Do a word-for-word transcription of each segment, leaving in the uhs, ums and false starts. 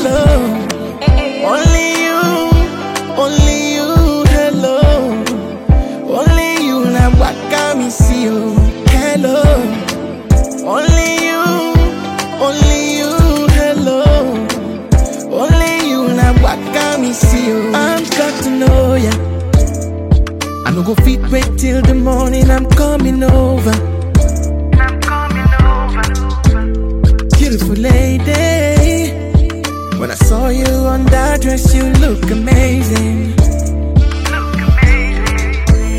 hello. Only you, only you, hello. Only you, na waka me see you, hello. Only you, only you, hello. Only you, na waka me see you. I'm got to know ya. I no go fit wait till the morning. I'm coming over. I'm coming over. Beautiful lady. When I saw you on that dress, you look amazing. Look amazing.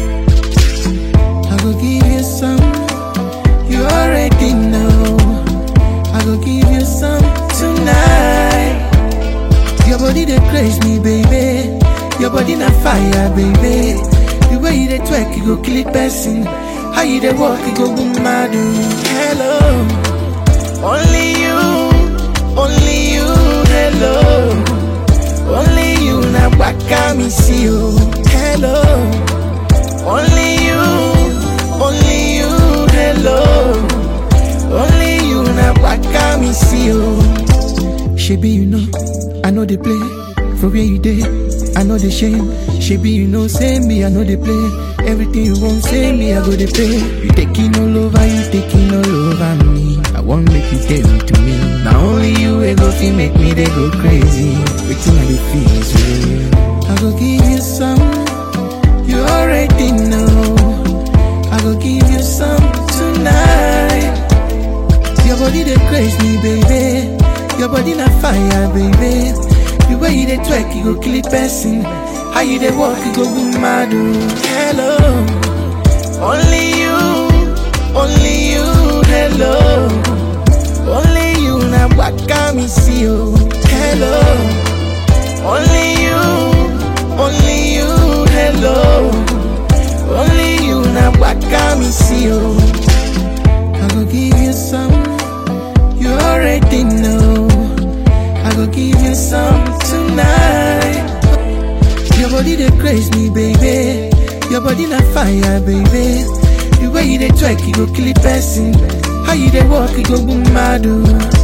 I go give you some, you already know. I go give you some tonight. Your body they craze me, baby. Your body na fire, baby. The way you they twerk, you go kill it person. How you they walk, you go boom mad. Hello, only you, only you, hello. Only you na waka me see you, hello. Only you, only you, hello. Only you na waka me see you. Shebi you know, I know they play. For where you dey, I know the shame. Shebi you know, say me, I know they play. Everything you want, say me, I go they pay. You taking all over, you taking all over me. I won't make you tell me to me. Now only you will go feel make me they go crazy. Waiting on the feel is real. I go give you some, you already know. I go give you some tonight. Your body they craze me, baby. Your body na fire, baby. The way you they twerk, you go kill it person. How you they walk, you go boom mad. Hello, only you, only you, hello. Only you na waka me see you, hello. Only you, only you, hello. Only you na waka me see you. I go give you some, you already know. I go give you some tonight. Your body they craze me, baby. Your body na fire, baby. The way you they twerk, you go kill it person. How you they walk, you go boom mad.